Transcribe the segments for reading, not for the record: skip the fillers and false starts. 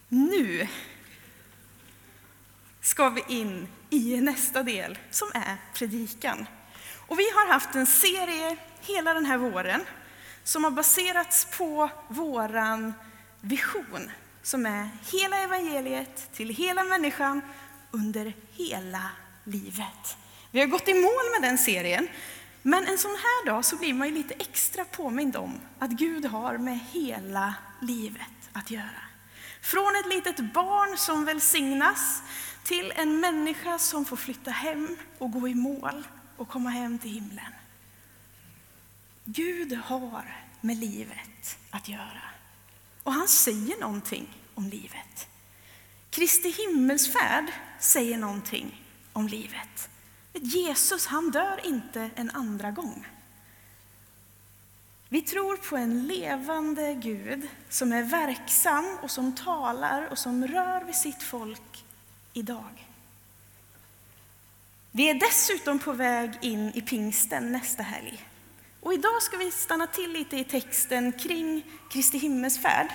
Nu ska vi in i nästa del som är predikan. Och vi har haft en serie hela den här våren som har baserats på våran vision som är hela evangeliet till hela människan under hela livet. Vi har gått i mål med den serien, men en sån här dag så blir man ju lite extra påmind om att Gud har med hela livet att göra. Från ett litet barn som välsignas till en människa som får flytta hem och gå i mål och komma hem till himlen. Gud har med livet att göra. Och han säger någonting om livet. Kristi himmelsfärd säger någonting om livet. Jesus, han dör inte en andra gång. Vi tror på en levande Gud som är verksam och som talar och som rör vid sitt folk idag. Vi är dessutom på väg in i pingsten nästa helg. Och idag ska vi stanna till lite i texten kring Kristi himmelsfärd.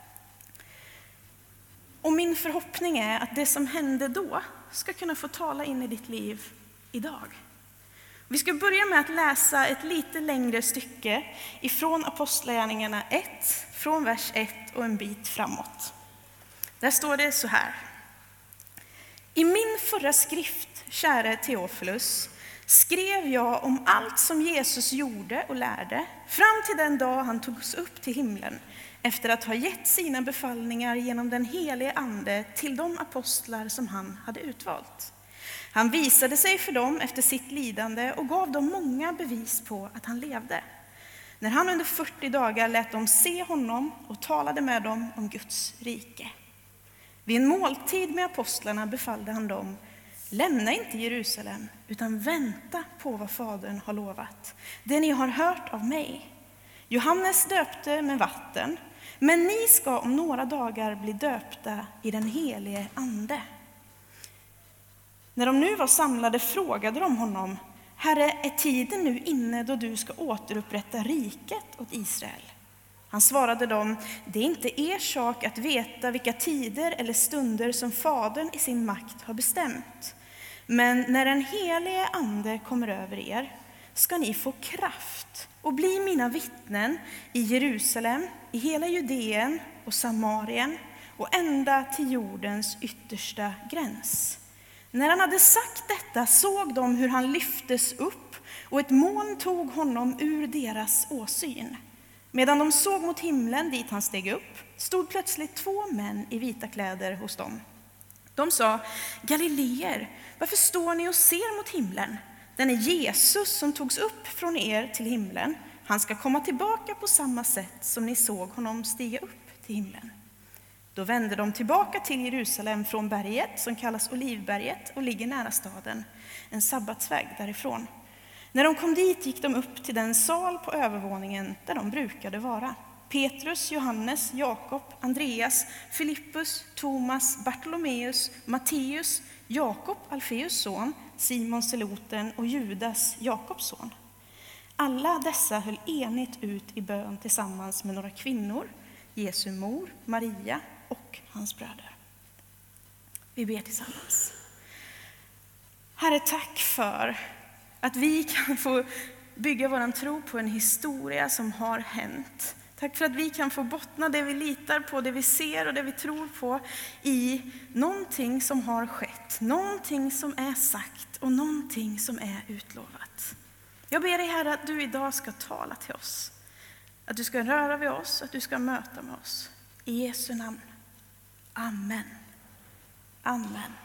Och min förhoppning är att det som hände då ska kunna få tala in i ditt liv idag. Vi ska börja med att läsa ett lite längre stycke ifrån Apostlagärningarna 1, från vers 1 och en bit framåt. Där står det så här. I min förra skrift, käre Theophilus, skrev jag om allt som Jesus gjorde och lärde fram till den dag han togs upp till himlen efter att ha gett sina befallningar genom den helige ande till de apostlar som han hade utvalt. Han visade sig för dem efter sitt lidande och gav dem många bevis på att han levde. När han under 40 dagar lät dem se honom och talade med dem om Guds rike. Vid en måltid med apostlarna befallde han dem: lämna inte Jerusalem, utan vänta på vad Fadern har lovat. Det ni har hört av mig. Johannes döpte med vatten, men ni ska om några dagar bli döpta i den helige ande. När de nu var samlade frågade de honom: Herre, är tiden nu inne då du ska återupprätta riket åt Israel? Han svarade dem: det är inte er sak att veta vilka tider eller stunder som Fadern i sin makt har bestämt. Men när den helige ande kommer över er ska ni få kraft och bli mina vittnen i Jerusalem, i hela Judeen och Samarien och ända till jordens yttersta gräns. När han hade sagt detta såg de hur han lyftes upp och ett moln tog honom ur deras åsyn. Medan de såg mot himlen dit han steg upp stod plötsligt 2 män i vita kläder hos dem. De sa: Galileer, varför står ni och ser mot himlen? Den är Jesus som togs upp från er till himlen. Han ska komma tillbaka på samma sätt som ni såg honom stiga upp till himlen. Då vände de tillbaka till Jerusalem från berget som kallas Olivberget och ligger nära staden, en sabbatsväg därifrån. När de kom dit gick de upp till den sal på övervåningen där de brukade vara. Petrus, Johannes, Jakob, Andreas, Filippus, Thomas, Bartolomeus, Matteus, Jakob, Alfeus son, Simon Seloten och Judas, Jakobs son. Alla dessa höll enigt ut i bön tillsammans med några kvinnor, Jesu mor, Maria och hans bröder. Vi ber tillsammans. Herre, tack för att vi kan få bygga vår tro på en historia som har hänt. Tack för att vi kan få bottna det vi litar på, det vi ser och det vi tror på i någonting som har skett, någonting som är sagt och någonting som är utlovat. Jag ber dig, Herre, att du idag ska tala till oss. Att du ska röra vid oss, att du ska möta med oss. I Jesu namn. Amen. Amen.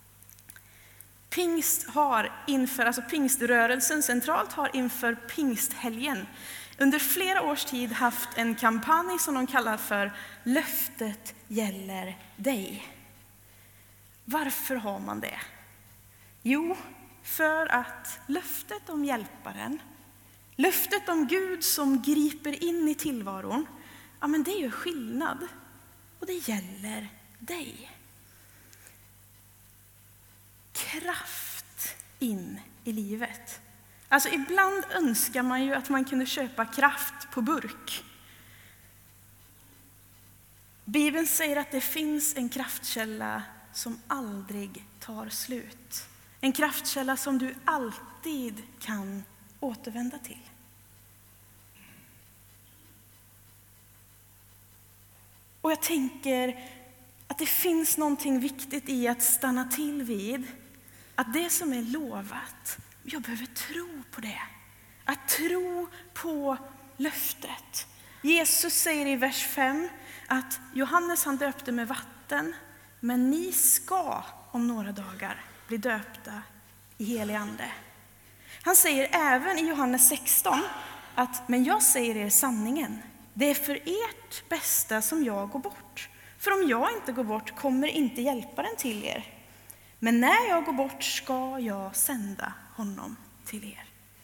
Pingströrelsen centralt har inför pingsthelgen under flera års tid haft en kampanj som de kallar för Löftet gäller dig. Varför har man det? Jo, för att löftet om hjälparen, löftet om Gud som griper in i tillvaron, ja, men det är ju skillnad och det gäller dig. Kraft in i livet. Alltså ibland önskar man ju att man kunde köpa kraft på burk. Bibeln säger att det finns en kraftkälla som aldrig tar slut. En kraftkälla som du alltid kan återvända till. Och jag tänker att det finns någonting viktigt i att stanna till vid att det som är lovat, jag behöver tro på det. Att tro på löftet. Jesus säger i vers 5 att Johannes han döpte med vatten, men ni ska om några dagar bli döpta i helig ande. Han säger även i Johannes 16 att men jag säger er sanningen. Det är för ert bästa som jag går bort. För om jag inte går bort kommer inte hjälparen till er. Men när jag går bort ska jag sända honom till er.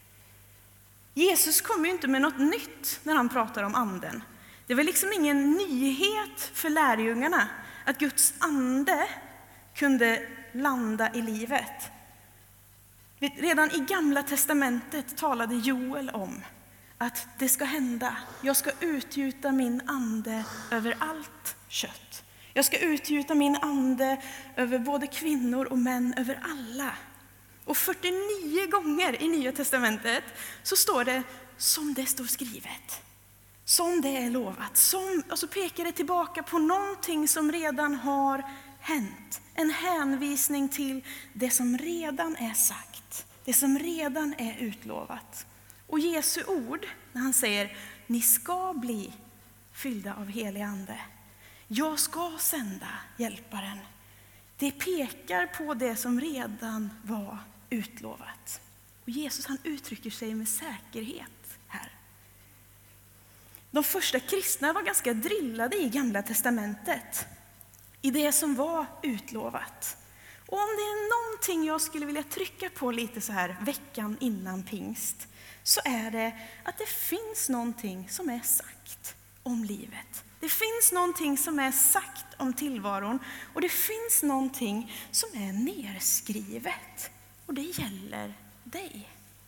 Jesus kommer ju inte med något nytt när han pratar om anden. Det var liksom ingen nyhet för lärjungarna att Guds ande kunde landa i livet. Redan i Gamla testamentet talade Joel om att det ska hända. Jag ska utgjuta min ande över allt kött. Jag ska utgjuta min ande över både kvinnor och män, över alla. Och 49 gånger i Nya testamentet så står det som det står skrivet. Som det är lovat. Och så pekar det tillbaka på någonting som redan har hänt. En hänvisning till det som redan är sagt. Det som redan är utlovat. Och Jesu ord när han säger ni ska bli fyllda av helig ande. Jag ska sända hjälparen. Det pekar på det som redan var utlovat. Och Jesus han uttrycker sig med säkerhet här. De första kristna var ganska drillade i Gamla testamentet. I det som var utlovat. Och om det är någonting jag skulle vilja trycka på lite så här veckan innan pingst, så är det att det finns någonting som är sagt om livet. Det finns någonting som är sagt om tillvaron och det finns någonting som är nerskrivet. Och det gäller dig.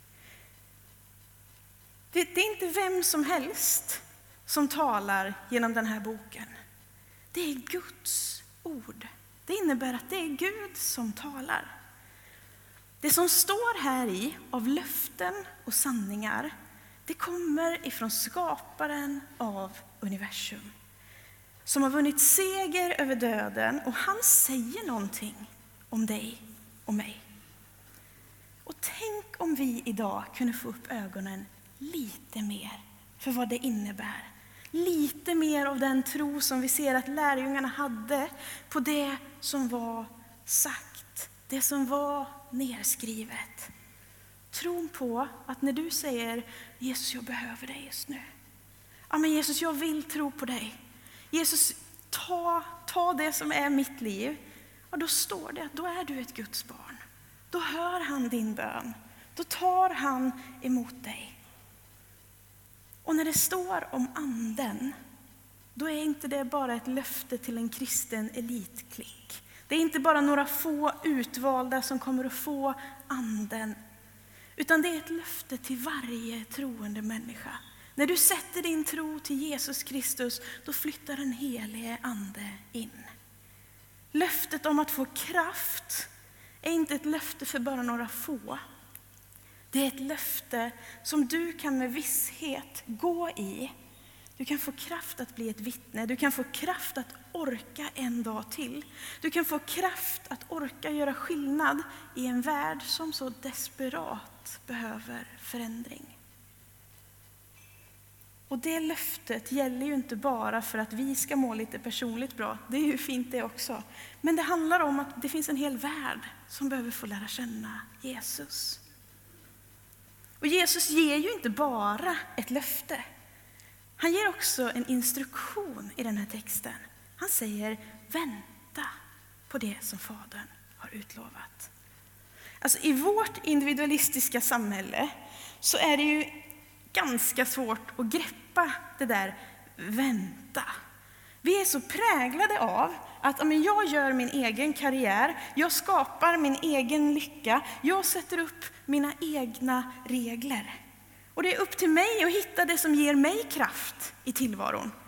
Det är inte vem som helst som talar genom den här boken. Det är Guds ord. Det innebär att det är Gud som talar. Det som står här i av löften och sanningar, det kommer ifrån skaparen av universum. Som har vunnit seger över döden och han säger någonting om dig och mig. Och tänk om vi idag kunde få upp ögonen lite mer för vad det innebär. Lite mer av den tro som vi ser att lärjungarna hade på det som var sagt, det som var nerskrivet. Tron på att när du säger Jesus, jag behöver dig just nu. Ja, men Jesus, jag vill tro på dig. Jesus, ta det som är mitt liv. Och då står det att då är du ett Guds barn. Då hör han din bön. Då tar han emot dig. Och när det står om anden, då är inte det bara ett löfte till en kristen elitklick. Det är inte bara några få utvalda som kommer att få anden. Utan det är ett löfte till varje troende människa. När du sätter din tro till Jesus Kristus, då flyttar den helige ande in. Löftet om att få kraft är inte ett löfte för bara några få. Det är ett löfte som du kan med visshet gå i. Du kan få kraft att bli ett vittne. Du kan få kraft att orka en dag till. Du kan få kraft att orka göra skillnad i en värld som så desperat behöver förändring. Och det löftet gäller ju inte bara för att vi ska må lite personligt bra. Det är ju fint det också. Men det handlar om att det finns en hel värld som behöver få lära känna Jesus. Och Jesus ger ju inte bara ett löfte. Han ger också en instruktion i den här texten. Han säger vänta på det som Fadern har utlovat. Alltså i vårt individualistiska samhälle så är det ju ganska svårt att greppa det där vänta. Vi är så präglade av att jag gör min egen karriär, jag skapar min egen lycka, jag sätter upp mina egna regler. Och det är upp till mig att hitta det som ger mig kraft i tillvaron.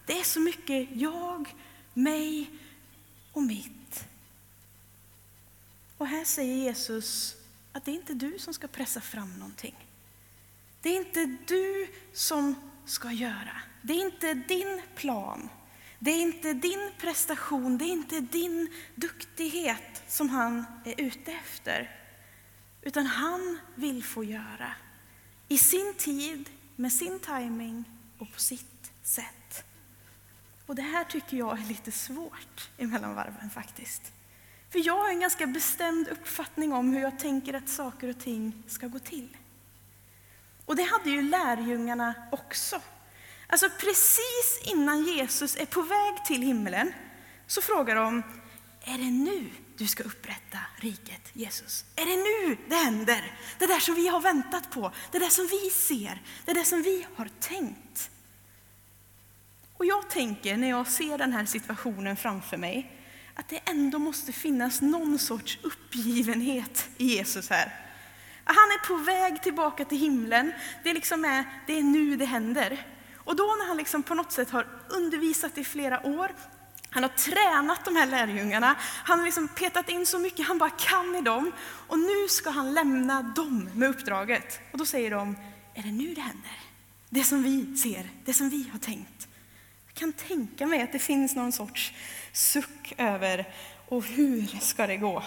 Det är så mycket jag, mig och mitt. Och här säger Jesus att det är inte du som ska pressa fram någonting. Det är inte du som ska göra. Det är inte din plan. Det är inte din prestation. Det är inte din duktighet som han är ute efter. Utan han vill få göra i sin tid, med sin timing och på sitt sätt. Och det här tycker jag är lite svårt emellan varven faktiskt. För jag har en ganska bestämd uppfattning om hur jag tänker att saker och ting ska gå till. Och det hade ju lärjungarna också. Alltså precis innan Jesus är på väg till himlen så frågar de: är det nu du ska upprätta riket, Jesus? Är det nu det händer? Det där som vi har väntat på, det där som vi ser, det där som vi har tänkt. Och jag tänker när jag ser den här situationen framför mig att det ändå måste finnas någon sorts uppgivenhet i Jesus här. Han är på väg tillbaka till himlen. Det är nu det händer. Och då när han liksom på något sätt har undervisat i flera år, han har tränat de här lärjungarna, han har liksom petat in så mycket han bara kan i dem, och nu ska han lämna dem med uppdraget. Och då säger de: är det nu det händer? Det som vi ser, det som vi har tänkt. Jag kan tänka mig att det finns någon sorts suck över, och hur ska det gå?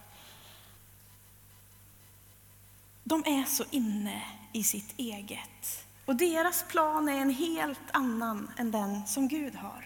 De är så inne i sitt eget. Och deras plan är en helt annan än den som Gud har.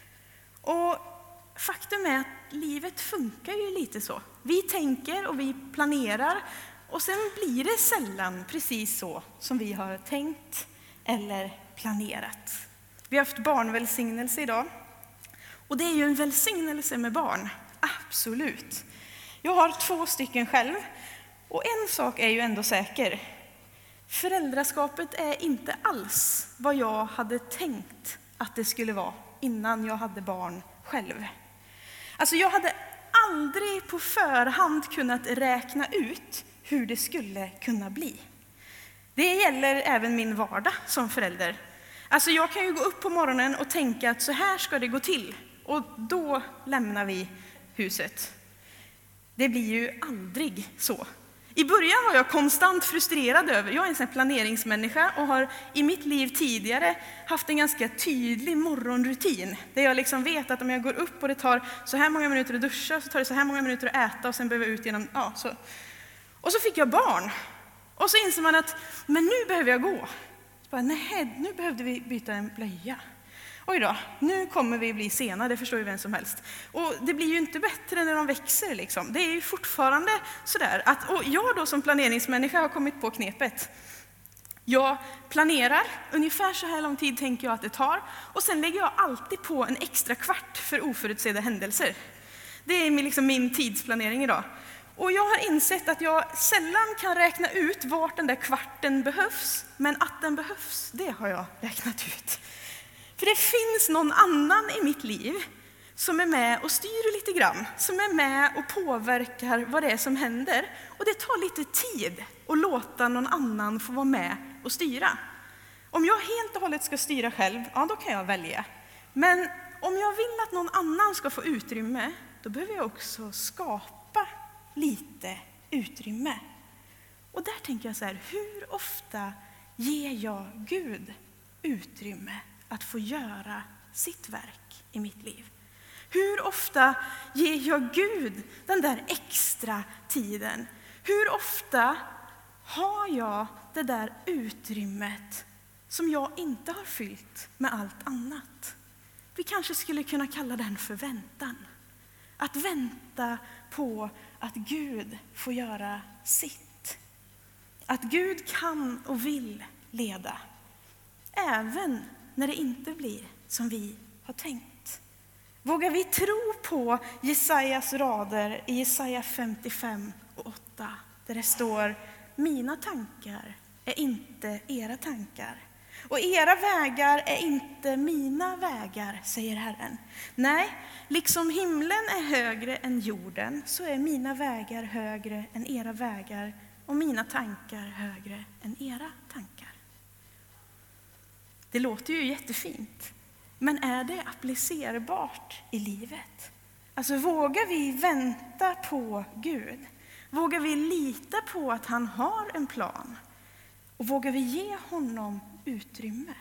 Och faktum är att livet funkar ju lite så. Vi tänker och vi planerar, och sen blir det sällan precis så som vi har tänkt eller planerat. Vi har haft barnvälsignelse idag. Och det är ju en välsignelse med barn, absolut. Jag har 2 stycken själv. Och en sak är ju ändå säker. Föräldraskapet är inte alls vad jag hade tänkt att det skulle vara innan jag hade barn själv. Alltså jag hade aldrig på förhand kunnat räkna ut hur det skulle kunna bli. Det gäller även min vardag som förälder. Alltså jag kan ju gå upp på morgonen och tänka att så här ska det gå till. Och då lämnar vi huset. Det blir ju aldrig så. I början var jag konstant frustrerad över, jag är en sån planeringsmänniska och har i mitt liv tidigare haft en ganska tydlig morgonrutin. Där jag liksom vet att om jag går upp och det tar så här många minuter att duscha, så tar det så här många minuter att äta och sen behöver jag ut genom, så. Och så fick jag barn. Och så inser man att, men nu behöver jag gå. Så bara, nej, nu behövde vi byta en blöja. Oj då, nu kommer vi bli sena, det förstår ju vem som helst. Och det blir ju inte bättre när de växer liksom. Det är ju fortfarande sådär att, och jag då som planeringsmänniska har kommit på knepet. Jag planerar, ungefär så här lång tid tänker jag att det tar. Och sen lägger jag alltid på en extra kvart för oförutsedda händelser. Det är liksom min tidsplanering idag. Och jag har insett att jag sällan kan räkna ut vart den där kvarten behövs. Men att den behövs, det har jag räknat ut. För det finns någon annan i mitt liv som är med och styr lite grann. Som är med och påverkar vad det är som händer. Och det tar lite tid att låta någon annan få vara med och styra. Om jag helt och hållet ska styra själv, ja då kan jag välja. Men om jag vill att någon annan ska få utrymme, då behöver jag också skapa lite utrymme. Och där tänker jag så här, hur ofta ger jag Gud utrymme att få göra sitt verk i mitt liv? Hur ofta ger jag Gud den där extra tiden? Hur ofta har jag det där utrymmet som jag inte har fyllt med allt annat? Vi kanske skulle kunna kalla den för väntan. Att vänta på att Gud får göra sitt. Att Gud kan och vill leda. Även när det inte blir som vi har tänkt. Vågar vi tro på Jesajas rader i Jesaja 55:8 där det står: mina tankar är inte era tankar och era vägar är inte mina vägar, säger Herren. Nej, liksom himlen är högre än jorden så är mina vägar högre än era vägar och mina tankar högre än era tankar. Det låter ju jättefint. Men är det applicerbart i livet? Alltså vågar vi vänta på Gud? Vågar vi lita på att han har en plan? Och vågar vi ge honom utrymme?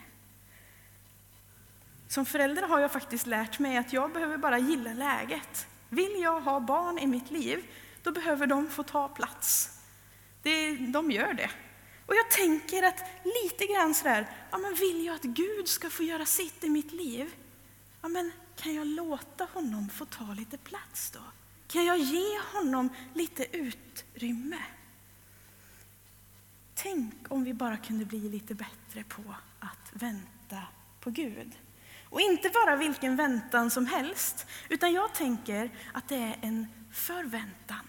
Som förälder har jag faktiskt lärt mig att jag behöver bara gilla läget. Vill jag ha barn i mitt liv, då behöver de få ta plats. De gör det. Och jag tänker att lite grann sådär, ja men vill jag att Gud ska få göra sitt i mitt liv? Ja men kan jag låta honom få ta lite plats då? Kan jag ge honom lite utrymme? Tänk om vi bara kunde bli lite bättre på att vänta på Gud. Och inte bara vilken väntan som helst, utan jag tänker att det är en förväntan.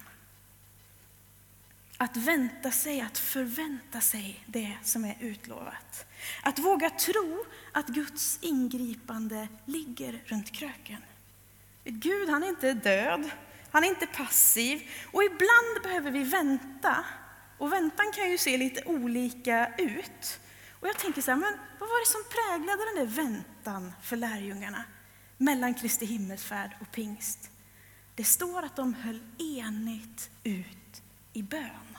Att vänta sig, att förvänta sig det som är utlovat. Att våga tro att Guds ingripande ligger runt kröken. Gud, han är inte död, han är inte passiv. Och ibland behöver vi vänta. Och väntan kan ju se lite olika ut. Och jag tänker så här, men vad var det som präglade den där väntan för lärjungarna mellan Kristi himmelsfärd och pingst? Det står att de höll enigt ut i bön.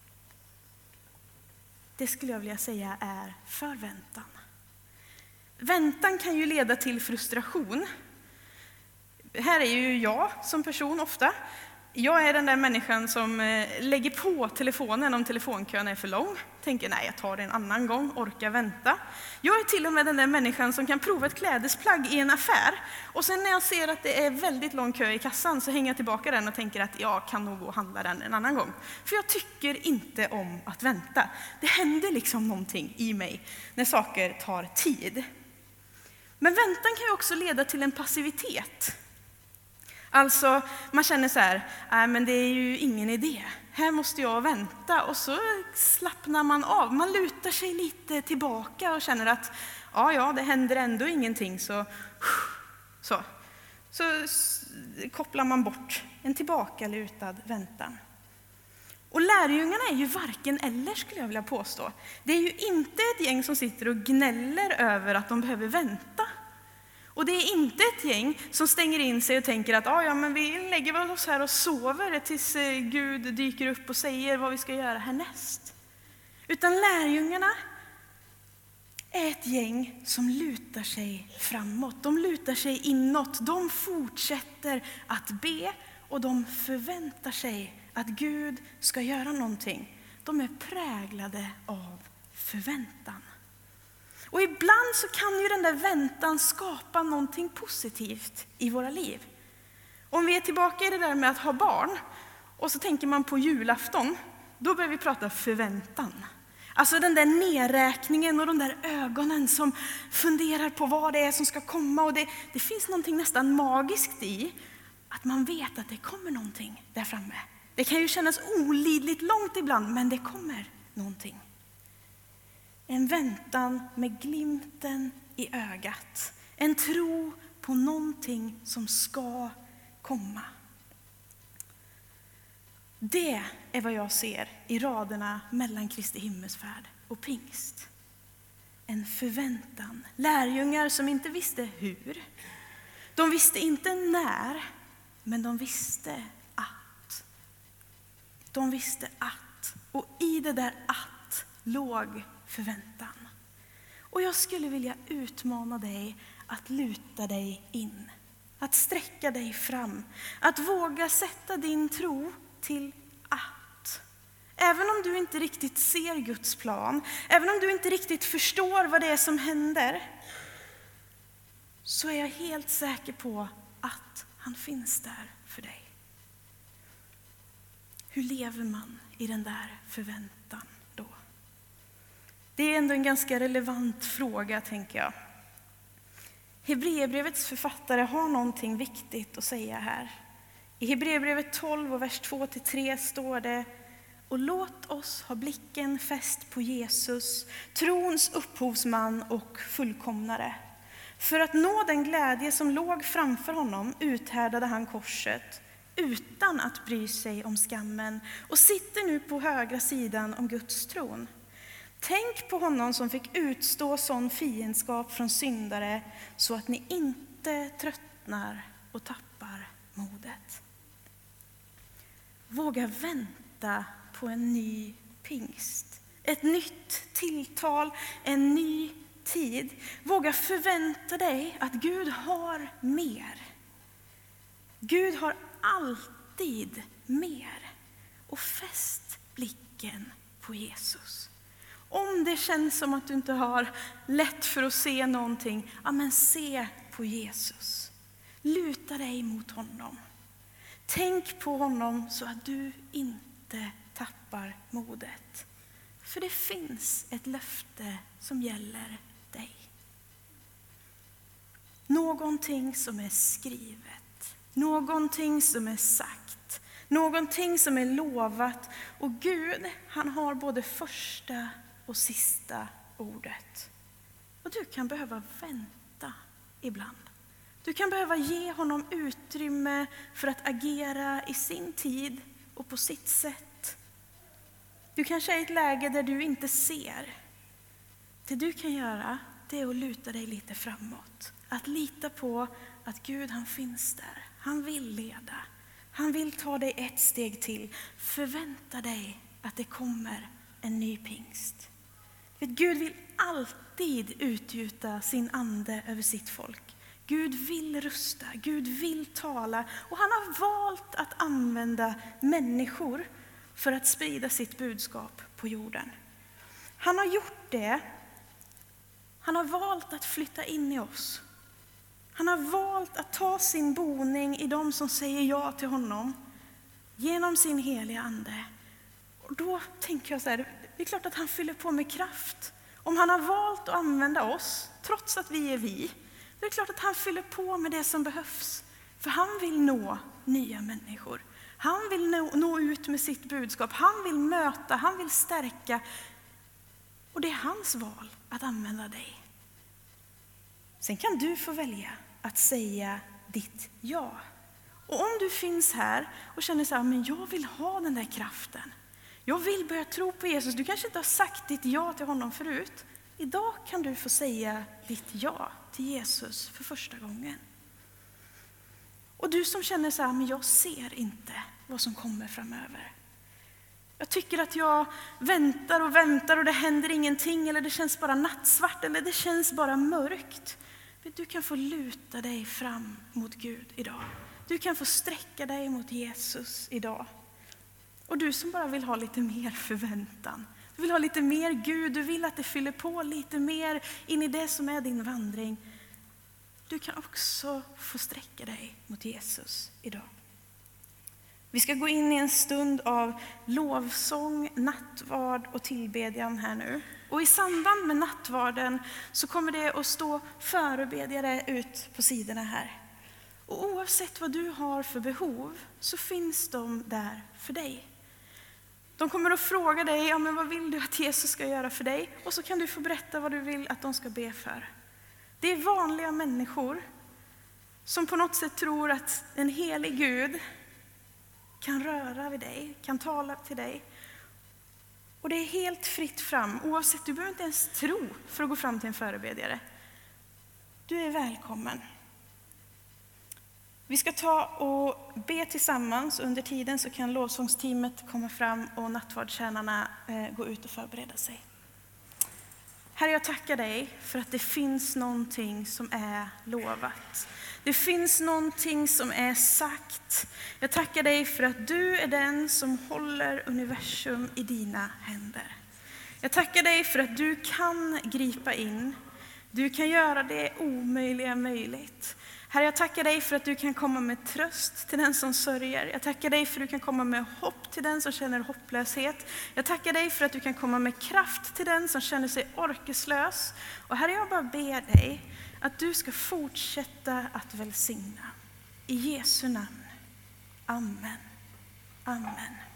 Det skulle jag vilja säga är förväntan. Väntan kan ju leda till frustration. Här är ju jag som person ofta. Jag är den där människan som lägger på telefonen om telefonkön är för lång. Tänker nej, jag tar det en annan gång, orkar vänta. Jag är till och med den där människan som kan prova ett klädesplagg i en affär. Och sen när jag ser att det är väldigt lång kö i kassan så hänger jag tillbaka den och tänker att jag kan nog gå och handla den en annan gång. För jag tycker inte om att vänta. Det händer liksom någonting i mig när saker tar tid. Men väntan kan ju också leda till en passivitet. Alltså man känner så här, men det är ju ingen idé. Här måste jag vänta, och så slappnar man av. Man lutar sig lite tillbaka och känner att ja, det händer ändå ingenting, så kopplar man bort en tillbakalutad väntan. Och lärjungarna är ju varken eller, skulle jag vilja påstå. Det är ju inte ett gäng som sitter och gnäller över att de behöver vänta. Och det är inte ett gäng som stänger in sig och tänker att men vi lägger oss här och sover tills Gud dyker upp och säger vad vi ska göra härnäst. Utan lärjungarna är ett gäng som lutar sig framåt. De lutar sig inåt. De fortsätter att be och de förväntar sig att Gud ska göra någonting. De är präglade av förväntan. Och ibland så kan ju den där väntan skapa någonting positivt i våra liv. Om vi är tillbaka i det där med att ha barn och så tänker man på julafton, då börjar vi prata förväntan. Alltså den där nedräkningen och de där ögonen som funderar på vad det är som ska komma. Och det finns någonting nästan magiskt i att man vet att det kommer någonting där framme. Det kan ju kännas olidligt långt ibland, men det kommer någonting. En väntan med glimten i ögat. En tro på någonting som ska komma. Det är vad jag ser i raderna mellan Kristi himmelsfärd och pingst. En förväntan. Lärjungar som inte visste hur. De visste inte när, men de visste att. De visste att. Och i det där att låg förväntan. Och jag skulle vilja utmana dig att luta dig in. Att sträcka dig fram. Att våga sätta din tro till att. Även om du inte riktigt ser Guds plan, även om du inte riktigt förstår vad det är som händer, så är jag helt säker på att han finns där för dig. Hur lever man i den där förväntan då? Det är ändå en ganska relevant fråga, tänker jag. Hebreerbrevets författare har någonting viktigt att säga här. I Hebreerbrevet 12 och vers 2-3 står det: och låt oss ha blicken fäst på Jesus, trons upphovsman och fullkomnare. För att nå den glädje som låg framför honom uthärdade han korset utan att bry sig om skammen och sitter nu på högra sidan om Guds tron. Tänk på honom som fick utstå sån fiendskap från syndare så att ni inte tröttnar och tappar modet. Våga vänta på en ny pingst. Ett nytt tilltal, en ny tid. Våga förvänta dig att Gud har mer. Gud har alltid mer. Och fäst blicken på Jesus. Om det känns som att du inte har lätt för att se någonting, ja men se på Jesus. Luta dig mot honom. Tänk på honom så att du inte tappar modet. För det finns ett löfte som gäller dig. Någonting som är skrivet. Någonting som är sagt. Någonting som är lovat. Och Gud, han har både första och sista ordet. Och du kan behöva vänta ibland. Du kan behöva ge honom utrymme för att agera i sin tid och på sitt sätt. Du kanske är i ett läge där du inte ser. Det du kan göra, det är att luta dig lite framåt. Att lita på att Gud, han finns där. Han vill leda. Han vill ta dig ett steg till. Förvänta dig att det kommer en ny pingst. För Gud vill alltid utgjuta sin ande över sitt folk. Gud vill rusta, Gud vill tala och han har valt att använda människor för att sprida sitt budskap på jorden. Han har gjort det. Han har valt att flytta in i oss. Han har valt att ta sin boning i dem som säger ja till honom genom sin heliga ande. Och då tänker jag så här, det är klart att han fyller på med kraft. Om han har valt att använda oss, trots att vi är vi, det är klart att han fyller på med det som behövs. För han vill nå nya människor. Han vill nå ut med sitt budskap. Han vill möta, han vill stärka. Och det är hans val att använda dig. Sen kan du få välja att säga ditt ja. Och om du finns här och känner så här, men jag vill ha den där kraften. Jag vill börja tro på Jesus. Du kanske inte har sagt ditt ja till honom förut. Idag kan du få säga ditt ja till Jesus för första gången. Och du som känner så här, men jag ser inte vad som kommer framöver. Jag tycker att jag väntar och det händer ingenting. Eller det känns bara nattsvart eller det känns bara mörkt. Du kan få luta dig fram mot Gud idag. Du kan få sträcka dig mot Jesus idag. Och du som bara vill ha lite mer förväntan. Du vill ha lite mer Gud. Du vill att det fyller på lite mer in i det som är din vandring. Du kan också få sträcka dig mot Jesus idag. Vi ska gå in i en stund av lovsång, nattvard och tillbedjan här nu. Och i samband med nattvarden så kommer det att stå förebedjare ut på sidorna här. Och oavsett vad du har för behov så finns de där för dig. De kommer att fråga dig, ja, men vad vill du att Jesus ska göra för dig? Och så kan du få berätta vad du vill att de ska be för. Det är vanliga människor som på något sätt tror att en helig Gud kan röra vid dig, kan tala till dig. Och det är helt fritt fram, oavsett, du behöver inte ens tro för att gå fram till en förebedjare. Du är välkommen. Vi ska ta och be tillsammans. Under tiden så kan lovsångsteamet komma fram och nattvardstjänarna gå ut och förbereda sig. Herre, jag tackar dig för att det finns någonting som är lovat. Det finns någonting som är sagt. Jag tackar dig för att du är den som håller universum i dina händer. Jag tackar dig för att du kan gripa in. Du kan göra det omöjliga möjligt. Herre, jag tackar dig för att du kan komma med tröst till den som sörjer. Jag tackar dig för att du kan komma med hopp till den som känner hopplöshet. Jag tackar dig för att du kan komma med kraft till den som känner sig orkeslös. Och Herre, jag bara ber dig att du ska fortsätta att välsigna. I Jesu namn. Amen. Amen.